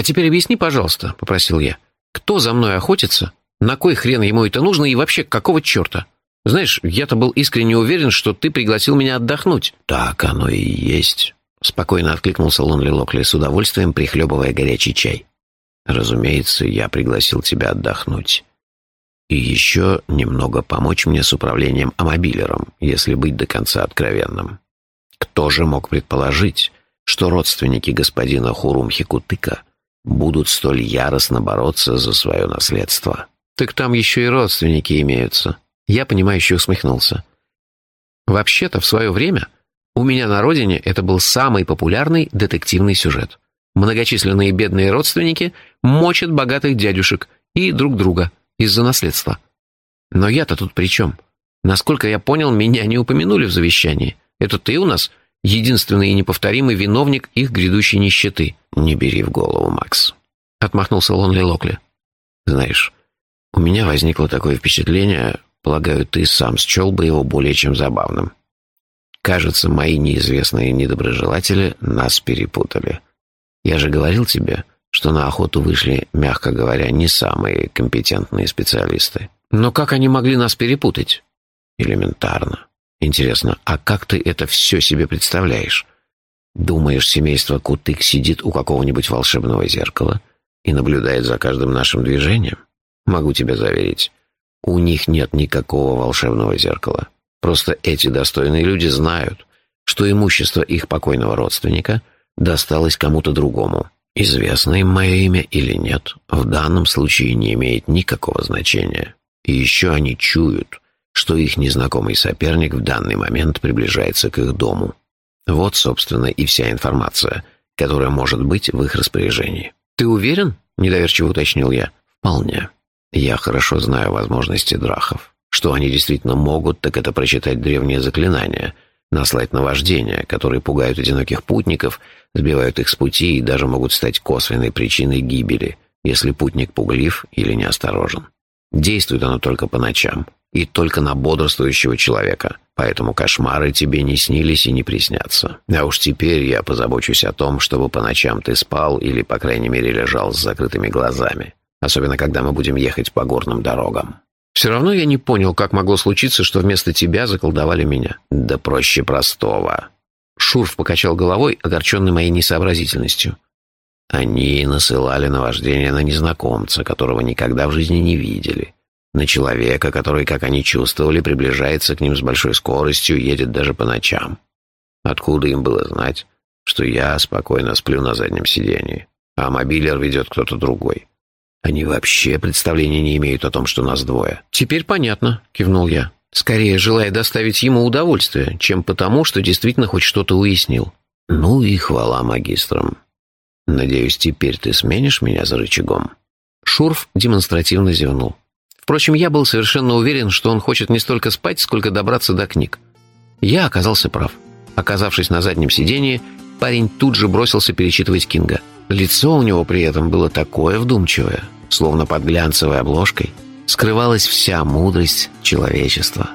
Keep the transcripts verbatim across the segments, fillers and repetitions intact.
теперь объясни, пожалуйста», — попросил я. «Кто за мной охотится? На кой хрен ему это нужно и вообще какого черта? Знаешь, я-то был искренне уверен, что ты пригласил меня отдохнуть». «Так оно и есть», — спокойно откликнулся Лонли Локли, с удовольствием прихлебывая горячий чай. «Разумеется, я пригласил тебя отдохнуть. И еще немного помочь мне с управлением амобилером, если быть до конца откровенным. Кто же мог предположить, что родственники господина Хурум-Хикутыка будут столь яростно бороться за свое наследство?» «Так там еще и родственники имеются». Я, понимающе усмехнулся. «Вообще-то, в свое время у меня на родине это был самый популярный детективный сюжет. Многочисленные бедные родственники мочат богатых дядюшек и друг друга из-за наследства. Но я-то тут при чем? Насколько я понял, меня не упомянули в завещании. Это ты у нас единственный и неповторимый виновник их грядущей нищеты». «Не бери в голову, Макс», — отмахнулся Лонли Локли. «Знаешь, у меня возникло такое впечатление, полагаю, ты сам счел бы его более чем забавным. Кажется, мои неизвестные недоброжелатели нас перепутали. Я же говорил тебе, что на охоту вышли, мягко говоря, не самые компетентные специалисты». «Но как они могли нас перепутать?» «Элементарно. Интересно, а как ты это все себе представляешь? Думаешь, семейство Кутык сидит у какого-нибудь волшебного зеркала и наблюдает за каждым нашим движением? Могу тебя заверить, у них нет никакого волшебного зеркала. Просто эти достойные люди знают, что имущество их покойного родственника досталось кому-то другому. Известно им мое имя или нет, в данном случае не имеет никакого значения. И еще они чуют, что их незнакомый соперник в данный момент приближается к их дому. Вот, собственно, и вся информация, которая может быть в их распоряжении». «Ты уверен?» — недоверчиво уточнил я. «Вполне. Я хорошо знаю возможности драхов. Что они действительно могут, так это прочитать древние заклинания, наслать наваждения, которые пугают одиноких путников, сбивают их с пути и даже могут стать косвенной причиной гибели, если путник пуглив или неосторожен. Действует оно только по ночам и только на бодрствующего человека, поэтому кошмары тебе не снились и не приснятся. А уж теперь я позабочусь о том, чтобы по ночам ты спал или, по крайней мере, лежал с закрытыми глазами, особенно когда мы будем ехать по горным дорогам». «Все равно я не понял, как могло случиться, что вместо тебя заколдовали меня». «Да проще простого». Шурф покачал головой, огорченный моей несообразительностью. «Они насылали наваждение на незнакомца, которого никогда в жизни не видели. На человека, который, как они чувствовали, приближается к ним с большой скоростью и едет даже по ночам. Откуда им было знать, что я спокойно сплю на заднем сидении, а мобилер ведет кто-то другой? Они вообще представления не имеют о том, что нас двое». «Теперь понятно», — кивнул я. «Скорее желая доставить ему удовольствие, чем потому, что действительно хоть что-то уяснил». «Ну и хвала магистрам. Надеюсь, теперь ты сменишь меня за рычагом?» Шурф демонстративно зевнул. Впрочем, я был совершенно уверен, что он хочет не столько спать, сколько добраться до книг. Я оказался прав. Оказавшись на заднем сидении, парень тут же бросился перечитывать Кинга. Лицо у него при этом было такое вдумчивое, словно под глянцевой обложкой скрывалась вся мудрость человечества.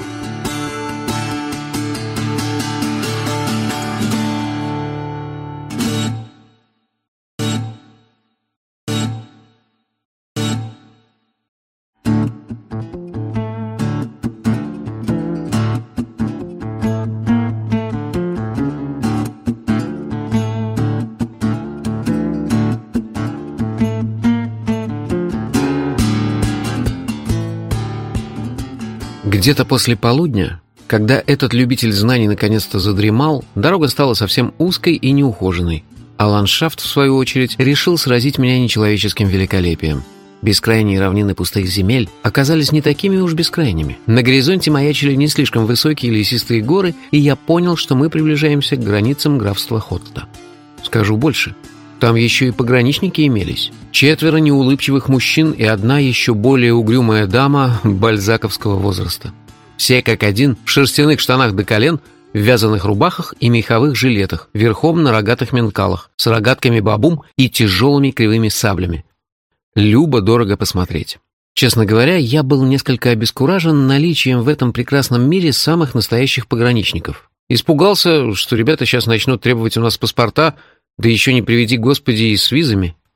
Где-то после полудня, когда этот любитель знаний наконец-то задремал, дорога стала совсем узкой и неухоженной, а ландшафт, в свою очередь, решил сразить меня нечеловеческим великолепием. Бескрайние равнины пустых земель оказались не такими уж бескрайними. На горизонте маячили не слишком высокие лесистые горы, и я понял, что мы приближаемся к границам графства Хотта. Скажу больше. Там еще и пограничники имелись. Четверо неулыбчивых мужчин и одна еще более угрюмая дама бальзаковского возраста. Все как один в шерстяных штанах до колен, в вязаных рубахах и меховых жилетах, верхом на рогатых менкалах, с рогатками бабум и тяжелыми кривыми саблями. Любо-дорого посмотреть. Честно говоря, я был несколько обескуражен наличием в этом прекрасном мире самых настоящих пограничников. Испугался, что ребята сейчас начнут требовать у нас паспорта, да еще не приведи Господи и с визами.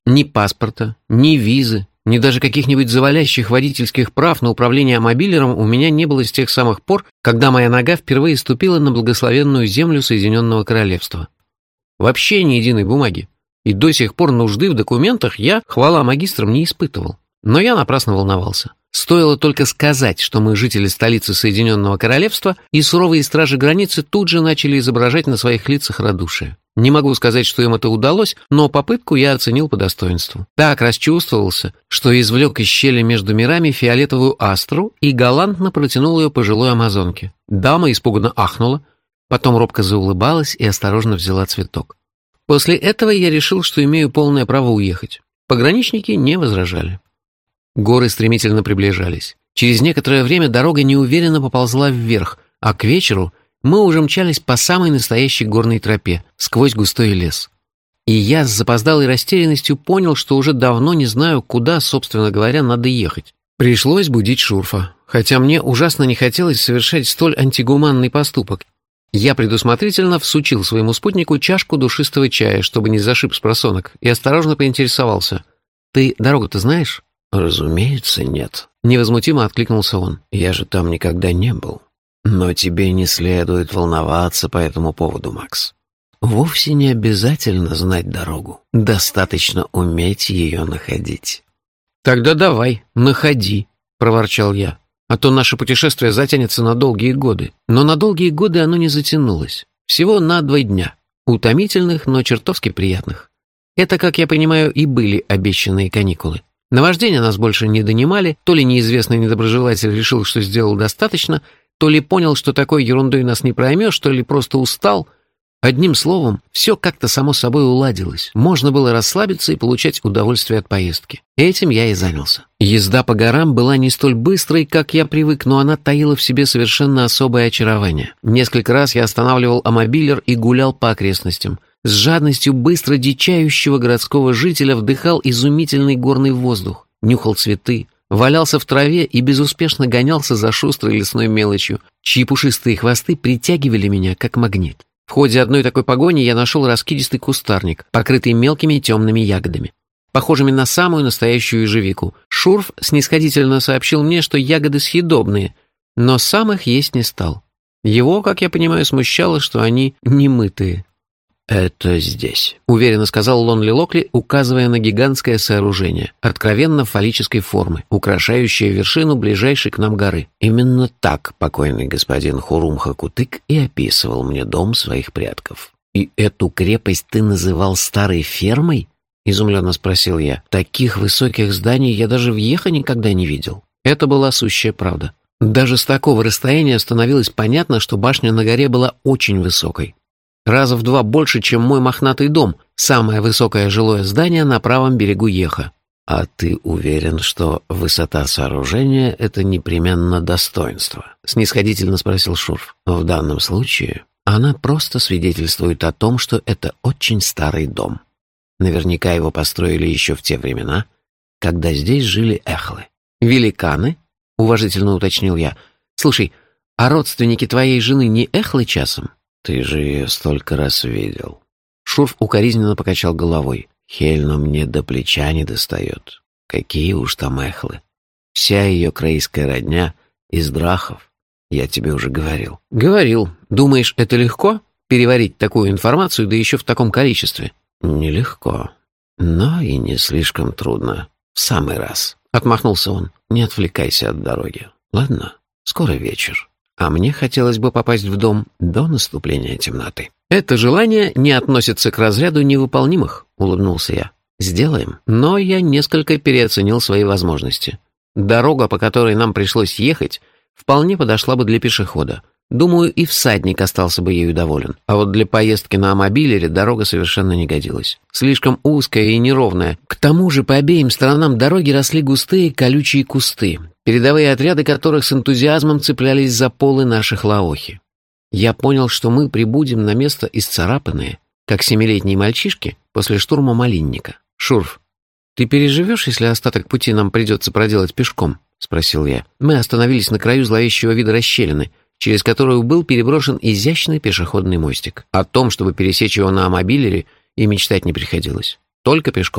Ни паспорта, ни визы, ни даже каких-нибудь завалящих водительских прав на управление мобилером у меня не было с тех самых пор, когда моя нога впервые ступила на благословенную землю Соединенного Королевства. Вообще ни единой бумаги. И до сих пор нужды в документах я, хвала магистрам, не испытывал. Но я напрасно волновался. Стоило только сказать, что мы жители столицы Соединенного Королевства, и суровые стражи границы тут же начали изображать на своих лицах радушие. Не могу сказать, что им это удалось, но попытку я оценил по достоинству. Так расчувствовался, что извлек из щели между мирами фиолетовую астру и галантно протянул ее пожилой амазонке. Дама испуганно ахнула, потом робко заулыбалась и осторожно взяла цветок. После этого я решил, что имею полное право уехать. Пограничники не возражали. Горы стремительно приближались. Через некоторое время дорога неуверенно поползла вверх, а к вечеру мы уже мчались по самой настоящей горной тропе, сквозь густой лес. И я с запоздалой растерянностью понял, что уже давно не знаю, куда, собственно говоря, надо ехать. Пришлось будить Шурфа, хотя мне ужасно не хотелось совершать столь антигуманный поступок. Я предусмотрительно всучил своему спутнику чашку душистого чая, чтобы не зашиб спросонок, и осторожно поинтересовался. «Ты дорогу-то знаешь?» «Разумеется, нет», — невозмутимо откликнулся он. «Я же там никогда не был. Но тебе не следует волноваться по этому поводу, Макс. Вовсе не обязательно знать дорогу. Достаточно уметь ее находить». «Тогда давай, находи», — проворчал я. «А то наше путешествие затянется на долгие годы». Но на долгие годы оно не затянулось. Всего на два дня. Утомительных, но чертовски приятных. Это, как я понимаю, и были обещанные каникулы. Наваждения нас больше не донимали, то ли неизвестный недоброжелатель решил, что сделал достаточно, то ли понял, что такой ерундой нас не проймешь, то ли просто устал. Одним словом, все как-то само собой уладилось. Можно было расслабиться и получать удовольствие от поездки. Этим я и занялся. Езда по горам была не столь быстрой, как я привык, но она таила в себе совершенно особое очарование. Несколько раз я останавливал амобилер и гулял по окрестностям. С жадностью быстро дичающего городского жителя вдыхал изумительный горный воздух, нюхал цветы, валялся в траве и безуспешно гонялся за шустрой лесной мелочью, чьи пушистые хвосты притягивали меня как магнит. В ходе одной такой погони я нашел раскидистый кустарник, покрытый мелкими темными ягодами, похожими на самую настоящую ежевику. Шурф снисходительно сообщил мне, что ягоды съедобные, но сам их есть не стал. Его, как я понимаю, смущало, что они немытые. «Это здесь», — уверенно сказал Лонли Локли, указывая на гигантское сооружение, откровенно фаллической формы, украшающее вершину ближайшей к нам горы. «Именно так покойный господин Хурум-Хакутык и описывал мне дом своих предков». «И эту крепость ты называл старой фермой?» — изумленно спросил я. «Таких высоких зданий я даже в Йеха никогда не видел». Это была сущая правда. Даже с такого расстояния становилось понятно, что башня на горе была очень высокой. Раза в два больше, чем мой мохнатый дом, самое высокое жилое здание на правом берегу Йеха. «А ты уверен, что высота сооружения — это непременно достоинство?» — снисходительно спросил Шурф. «В данном случае она просто свидетельствует о том, что это очень старый дом. Наверняка его построили еще в те времена, когда здесь жили эхлы». «Великаны?» — уважительно уточнил я. «Слушай, а родственники твоей жены не эхлы часом?» «Ты же ее столько раз видел». Шурф укоризненно покачал головой. «Хельну мне до плеча не достает. Какие уж там эхлы. Вся ее крейская родня из драхов. Я тебе уже говорил». «Говорил. Думаешь, это легко? Переварить такую информацию, да еще в таком количестве?» «Нелегко. Но и не слишком трудно. В самый раз». Отмахнулся он. «Не отвлекайся от дороги. Ладно? Скоро вечер. А мне хотелось бы попасть в дом до наступления темноты». «Это желание не относится к разряду невыполнимых», — улыбнулся я. «Сделаем». Но я несколько переоценил свои возможности. Дорога, по которой нам пришлось ехать, вполне подошла бы для пешехода. Думаю, и всадник остался бы ею доволен. А вот для поездки на амобилере дорога совершенно не годилась. Слишком узкая и неровная. К тому же по обеим сторонам дороги росли густые колючие кусты, передовые отряды которых с энтузиазмом цеплялись за полы наших лаохи. Я понял, что мы прибудем на место исцарапанные, как семилетние мальчишки после штурма малинника. «Шурф, ты переживешь, если остаток пути нам придется проделать пешком?» — спросил я. Мы остановились на краю зловещего вида расщелины, через которую был переброшен изящный пешеходный мостик. О том, чтобы пересечь его на амобилере, и мечтать не приходилось. Только пешком.